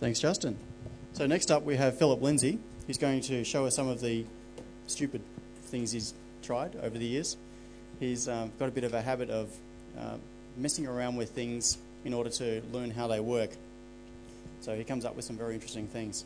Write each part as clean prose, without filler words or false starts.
Thanks, Justin. So next up we have Philip Lindsay, who's going to show us some of the stupid things he's tried over the years. He's got a bit of a habit of messing around with things in order to learn how they work. So he comes up with some very interesting things.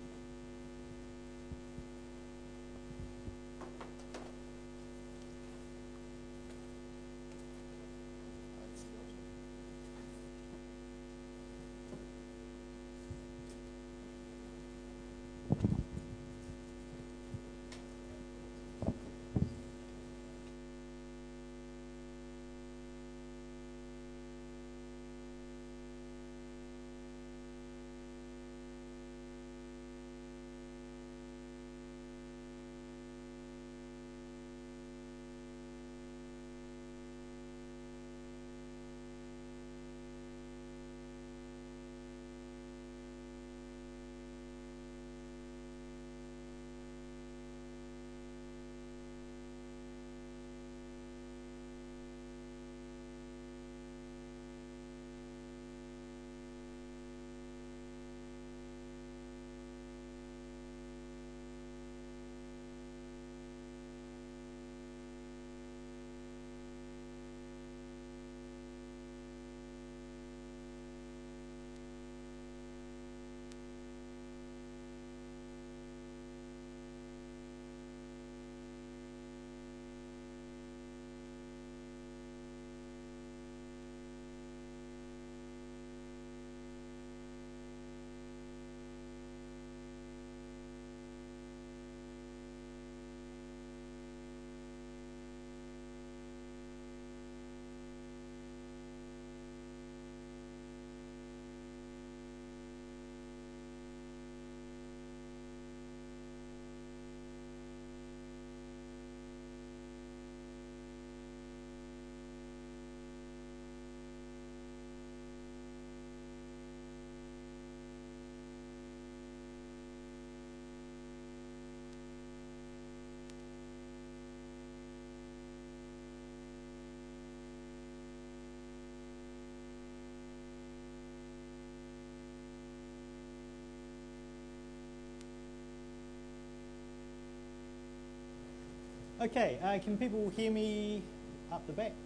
Okay, can people hear me up the back?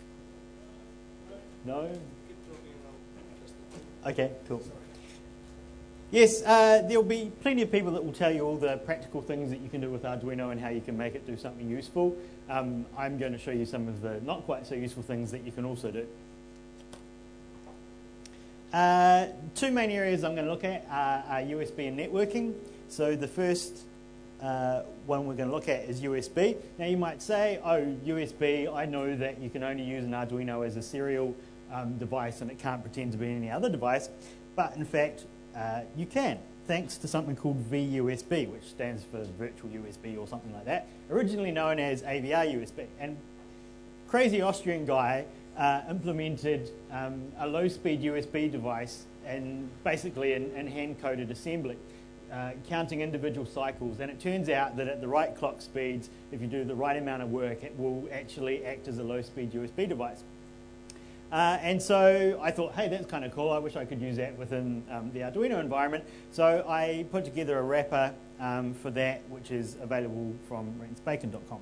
No? Okay, cool. Yes, there'll be plenty of people that will tell you all the practical things that you can do with Arduino and how you can make it do something useful. I'm going to show you some of the not quite so useful things that you can also do. Two main areas I'm going to look at are USB and networking. So the first one we're going to look at is USB. Now you might say, oh, USB, I know that you can only use an Arduino as a serial device and it can't pretend to be any other device, but in fact you can, thanks to something called VUSB, which stands for Virtual USB or something like that, originally known as AVR USB. And crazy Austrian guy implemented a low-speed USB device and basically in hand-coded assembly. Counting individual cycles, and it turns out that at the right clock speeds, if you do the right amount of work, it will actually act as a low-speed USB device. And so I thought, hey, that's kind of cool. I wish I could use that within the Arduino environment. So I put together a wrapper for that, which is available from rensbacon.com.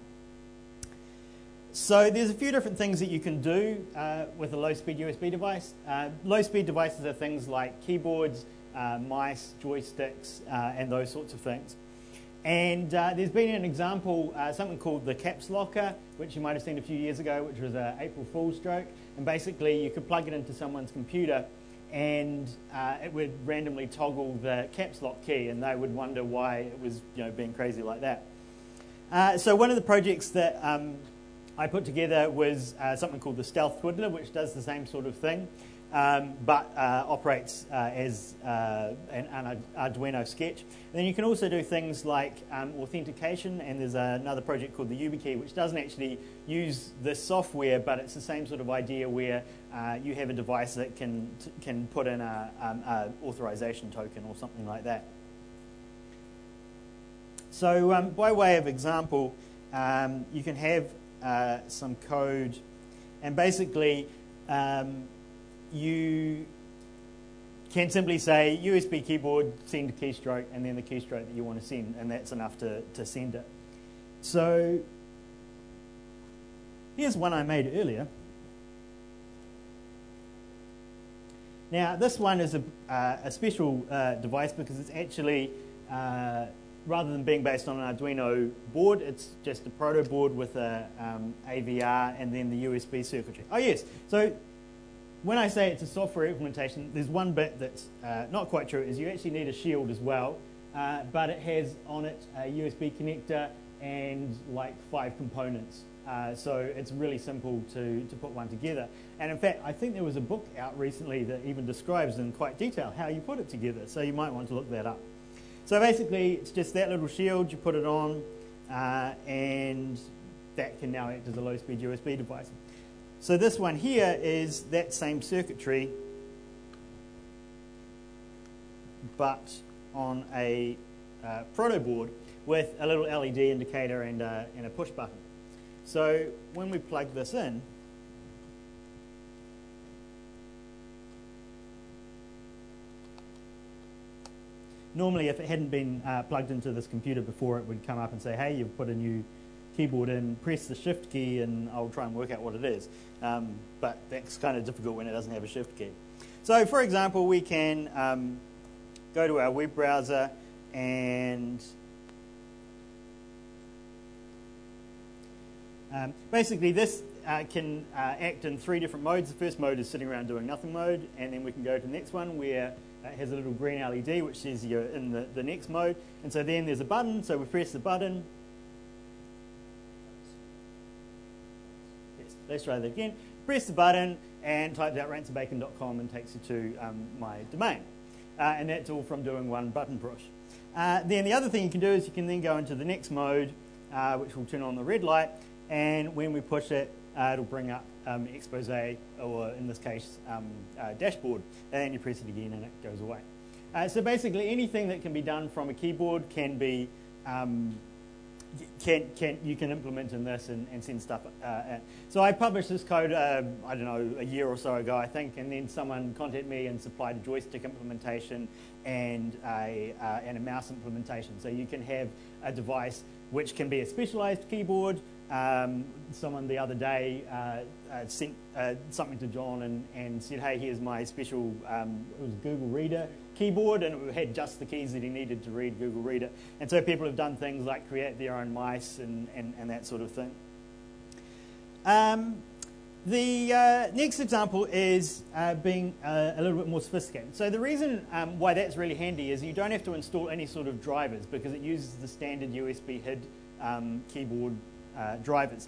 So there's a few different things that you can do with a low-speed USB device. Low-speed devices are things like keyboards, mice, joysticks, and those sorts of things. And there's been an example, something called the Caps Locker, which you might have seen a few years ago, which was an April Fool's joke. And basically, you could plug it into someone's computer, and it would randomly toggle the caps lock key, and they would wonder why it was, being crazy like that. So one of the projects that I put together was something called the Stealth Twiddler, which does the same sort of thing. But operates as an Arduino sketch. And then you can also do things like authentication, and there's another project called the YubiKey, which doesn't actually use this software, but it's the same sort of idea where you have a device that can put in a authorization token or something like that. So by way of example, you can have some code, and basically you can simply say USB keyboard, send a keystroke, and then the keystroke that you want to send, and that's enough to send it. So here's one I made earlier. Now this one is a special device because it's actually, rather than being based on an Arduino board, it's just a proto board with a AVR and then the USB circuitry. Oh yes, so when I say it's a software implementation, there's one bit that's not quite true, is you actually need a shield as well, but it has on it a USB connector and like 5 components. So it's really simple to put one together. And in fact, I think there was a book out recently that even describes in quite detail how you put it together, so you might want to look that up. So basically, it's just that little shield, you put it on, and that can now act as a low-speed USB device. So this one here is that same circuitry, but on a proto board with a little LED indicator and a push button. So when we plug this in, normally if it hadn't been plugged into this computer before, it would come up and say, hey, you've put a new keyboard in, press the shift key and I'll try and work out what it is. But that's kind of difficult when it doesn't have a shift key. So for example, we can go to our web browser and basically this can act in 3 different modes. The first mode is sitting around doing nothing mode, and then we can go to the next one where it has a little green LED which says you're in the next mode. And so then there's a button, so we press the button. Yes, let's try that again. Press the button and type out ransomebacon.com and takes you to my domain. And that's all from doing one button push. Then the other thing you can do is you can then go into the next mode, which will turn on the red light, and when we push it, it'll bring up expose, or in this case, dashboard, and you press it again and it goes away. So basically anything that can be done from a keyboard can be, you can implement in this and send stuff out. So I published this code, I don't know, a year or so ago, I think, and then someone contacted me and supplied a joystick implementation and a mouse implementation. So you can have a device which can be a specialized keyboard. Someone the other day sent something to John and said, hey, here's my special, it was Google Reader keyboard, and it had just the keys that he needed to read Google Reader. And so people have done things like create their own mice and that sort of thing. The next example is being a little bit more sophisticated. So the reason why that's really handy is you don't have to install any sort of drivers because it uses the standard USB HID keyboard drivers.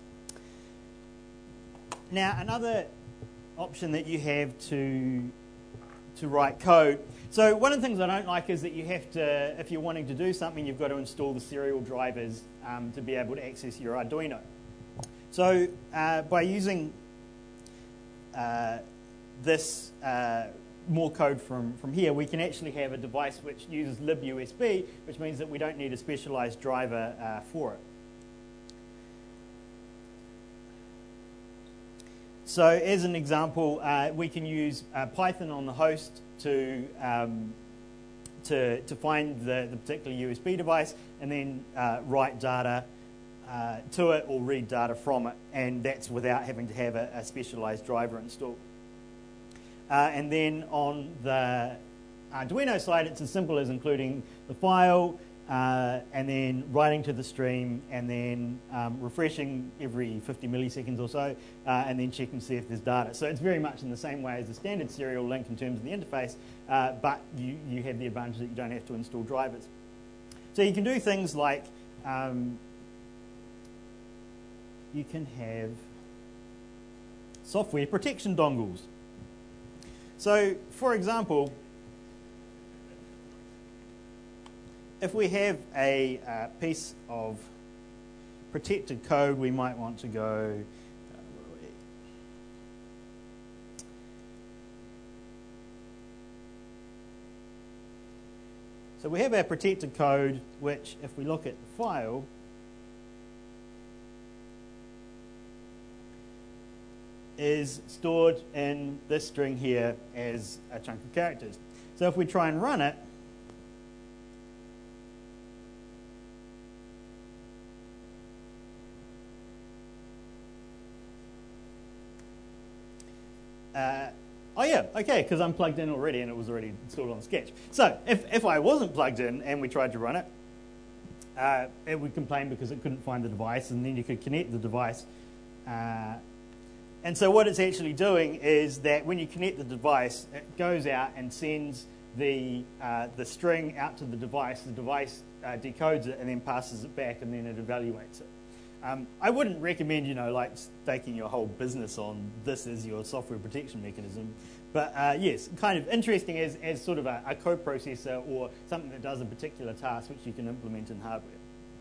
Now another option that you have to write code. So one of the things I don't like is that you have to, if you're wanting to do something, you've got to install the serial drivers to be able to access your Arduino. So by using this more code from here, we can actually have a device which uses libUSB, which means that we don't need a specialized driver for it. So as an example, we can use Python on the host to find the particular USB device and then write data to it or read data from it, and that's without having to have a specialized driver installed. And then on the Arduino side, it's as simple as including the file and then writing to the stream and then refreshing every 50 milliseconds or so and then checking to see if there's data. So it's very much in the same way as the standard serial link in terms of the interface, but you have the advantage that you don't have to install drivers. So you can do things like you can have software protection dongles. So, for example, if we have a piece of protected code, we might want to go. So we have our protected code, which, if we look at the file, is stored in this string here as a chunk of characters. So if we try and run it, oh yeah, okay, because I'm plugged in already and it was already installed on Sketch. So if I wasn't plugged in and we tried to run it, it would complain because it couldn't find the device, and then you could connect the device. And so what it's actually doing is that when you connect the device, it goes out and sends the string out to the device decodes it and then passes it back, and then it evaluates it. I wouldn't recommend, like staking your whole business on this as your software protection mechanism. But yes, kind of interesting as sort of a coprocessor or something that does a particular task which you can implement in hardware.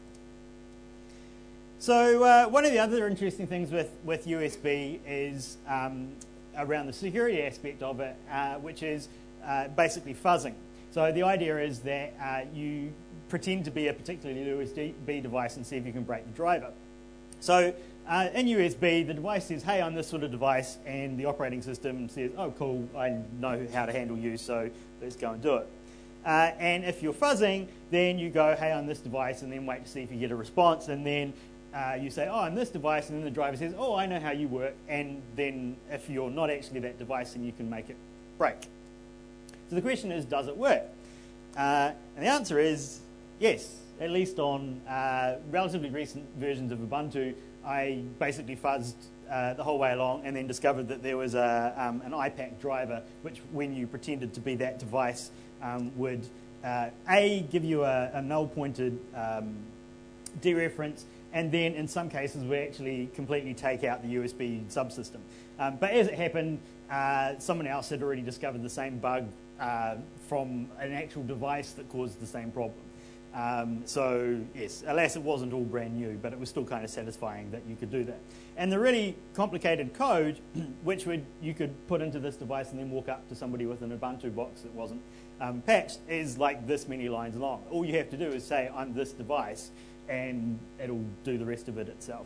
So one of the other interesting things with USB is around the security aspect of it, which is basically fuzzing. So the idea is that you pretend to be a particularly USB device and see if you can break the driver. So in USB, the device says, hey, I'm this sort of device, and the operating system says, oh, cool, I know how to handle you, so let's go and do it. And if you're fuzzing, then you go, hey, I'm this device, and then wait to see if you get a response, and then you say, oh, I'm this device, and then the driver says, oh, I know how you work, and then if you're not actually that device, then you can make it break. So the question is, does it work? And the answer is yes. At least on relatively recent versions of Ubuntu, I basically fuzzed the whole way along and then discovered that there was an IPAC driver which, when you pretended to be that device, would give you a null-pointed dereference, and then in some cases would actually completely take out the USB subsystem. But as it happened, someone else had already discovered the same bug from an actual device that caused the same problem. So yes, alas, it wasn't all brand new, but it was still kind of satisfying that you could do that. And the really complicated code, which you could put into this device and then walk up to somebody with an Ubuntu box that wasn't patched, is like this many lines long. All you have to do is say, I'm this device, and it'll do the rest of it itself.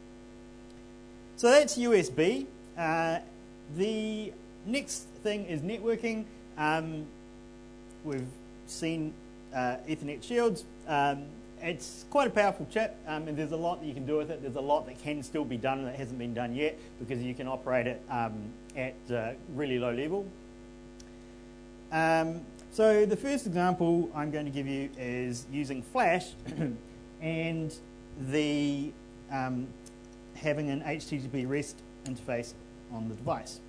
So that's USB. The next thing is networking. We've seen Ethernet shields. It's quite a powerful chip, and there's a lot that you can do with it. There's a lot that can still be done that hasn't been done yet, because you can operate it at really low level. So the first example I'm going to give you is using Flash and the having an HTTP REST interface on the device.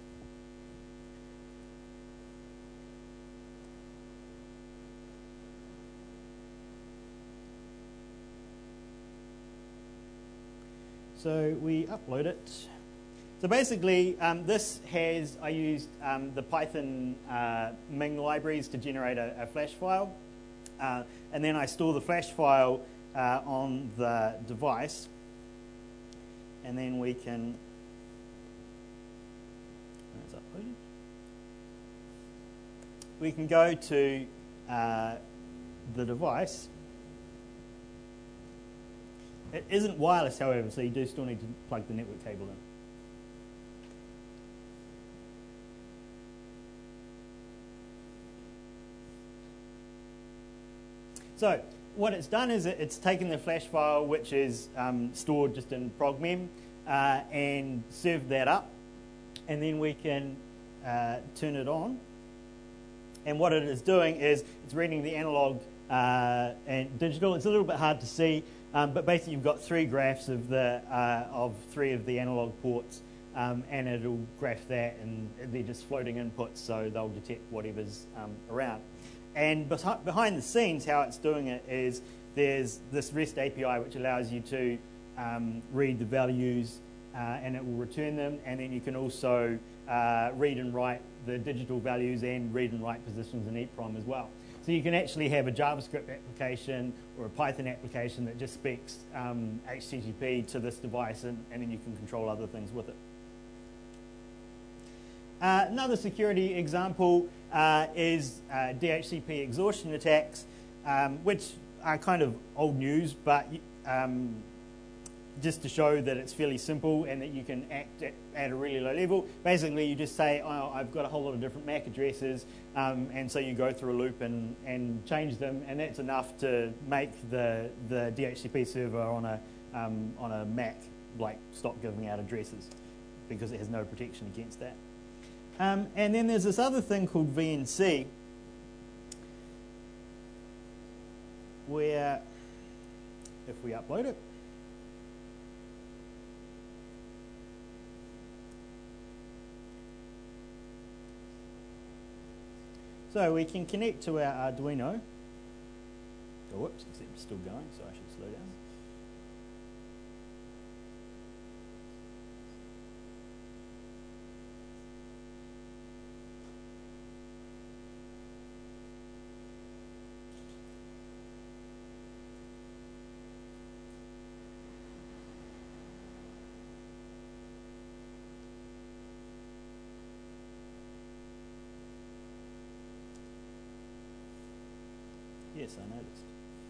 So we upload it. So basically, I used the Python Ming libraries to generate a Flash file. And then I store the Flash file on the device. And then we can, go to the device. It isn't wireless, however, so you do still need to plug the network cable in. So what it's done is it's taken the Flash file, which is stored just in progmem, and served that up. And then we can turn it on. And what it is doing is it's reading the analog and digital. It's a little bit hard to see. But basically, you've got three graphs of three of the analog ports, and it'll graph that, and they're just floating inputs, so they'll detect whatever's around. And behind the scenes, how it's doing it is there's this REST API which allows you to read the values, and it will return them, and then you can also read and write the digital values and read and write positions in EEPROM as well. So you can actually have a JavaScript application or a Python application that just speaks HTTP to this device, and then you can control other things with it. Another security example is DHCP exhaustion attacks, which are kind of old news, but just to show that it's fairly simple and that you can act at a really low level. Basically, you just say, oh, I've got a whole lot of different MAC addresses, and so you go through a loop and change them, and that's enough to make the DHCP server on a Mac like stop giving out addresses, because it has no protection against that. And then there's this other thing called VNC, where if we upload it, so we can connect to our Arduino. Oh, whoops, except it's still going, so I should slow down. Yes, I noticed.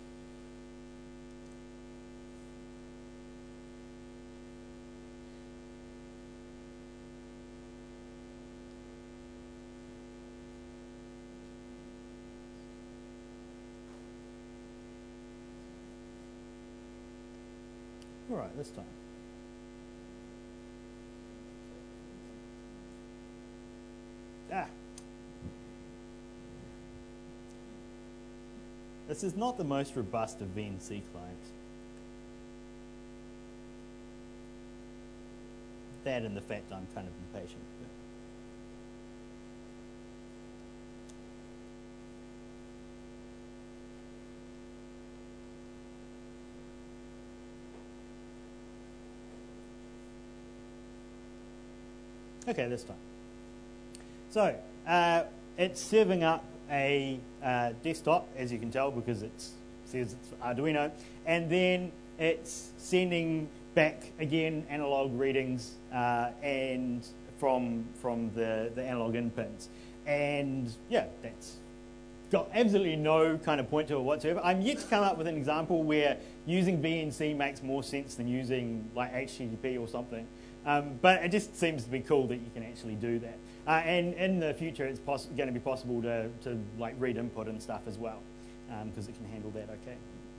All right, this time. This is not the most robust of VNC clients. That and the fact I'm kind of impatient. Okay, this time. So, it's serving up a desktop, as you can tell, because it says it's Arduino, and then it's sending back again analog readings and from the analog in pins, and yeah, that's got absolutely no kind of point to it whatsoever. I'm yet to come up with an example where using VNC makes more sense than using like HTTP or something, but it just seems to be cool that you can actually do that. And in the future, it's going to be possible to like read input and stuff as well, because it can handle that okay.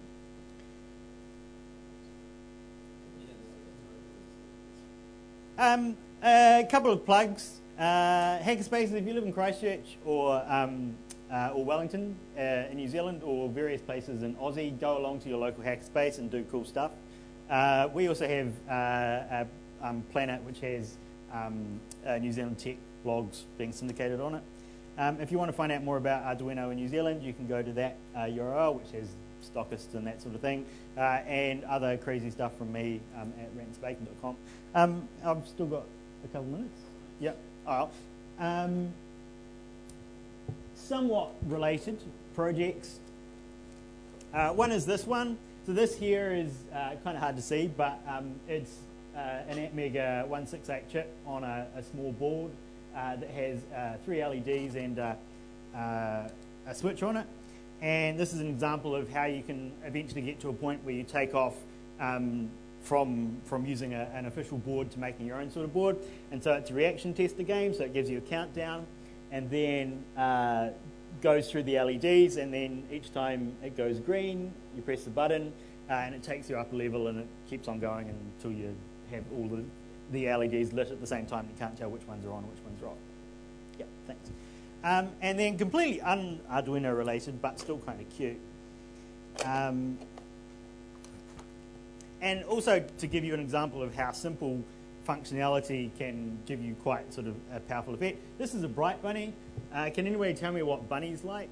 A couple of plugs. Hackerspaces, if you live in Christchurch or Wellington in New Zealand, or various places in Aussie, go along to your local hackerspace and do cool stuff. We also have Planet, which has New Zealand tech blogs being syndicated on it. If you want to find out more about Arduino in New Zealand, you can go to that URL, which has stockists and that sort of thing, and other crazy stuff from me at rantsbacon.com. I've still got a couple minutes. Yep. All right. Somewhat related projects. One is this one. So this here is kind of hard to see, but it's an Atmega 168 chip on a small board that has 3 LEDs and a switch on it. And this is an example of how you can eventually get to a point where you take off from using an official board to making your own sort of board. And so it's a reaction tester game, so it gives you a countdown, and then goes through the LEDs, and then each time it goes green, you press the button, and it takes you up a level, and it keeps on going until you have all the LEDs lit at the same time. You can't tell which ones are on and which ones are off. Yeah, thanks. And then completely un-Arduino related, but still kind of cute. And also to give you an example of how simple functionality can give you quite sort of a powerful effect. This is a Bright Bunny. Can anybody tell me what bunny's like?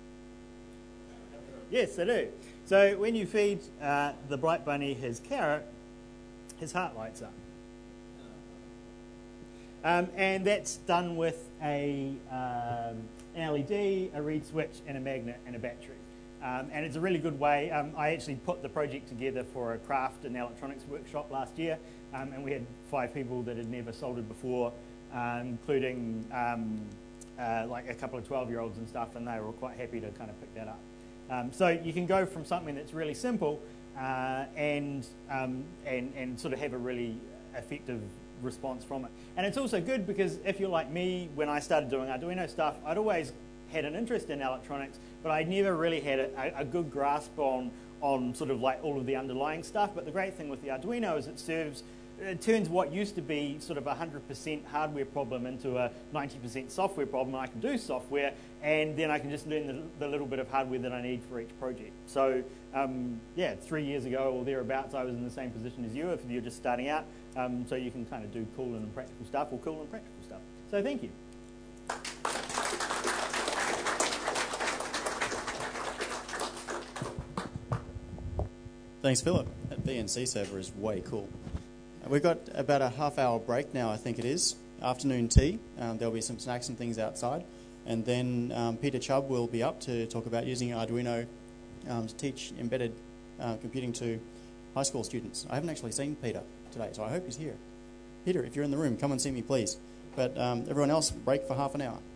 Yes, they do. So when you feed the Bright Bunny his carrot, his heart lights up. And that's done with an LED, a reed switch, and a magnet and a battery. And it's a really good way. I actually put the project together for a craft and electronics workshop last year, and we had 5 people that had never soldered before, including like a couple of 12-year-olds and stuff, and they were quite happy to kind of pick that up. So you can go from something that's really simple and sort of have a really effective response from it. And it's also good because if you're like me, when I started doing Arduino stuff, I'd always had an interest in electronics, but I never really had a good grasp on sort of like all of the underlying stuff. But the great thing with the Arduino is it turns what used to be sort of a 100% hardware problem into a 90% software problem. I can do software, and then I can just learn the little bit of hardware that I need for each project. So, 3 years ago or thereabouts, I was in the same position as you if you're just starting out. So you can kind of do cool and practical stuff or cool and practical stuff. So thank you. Thanks, Philip. That VNC server is way cool. We've got about a half-hour break now, I think it is. Afternoon tea. There'll be some snacks and things outside. And then Peter Chubb will be up to talk about using Arduino to teach embedded computing to high school students. I haven't actually seen Peter today, so I hope he's here. Peter, if you're in the room, come and see me, please. But everyone else, break for half an hour.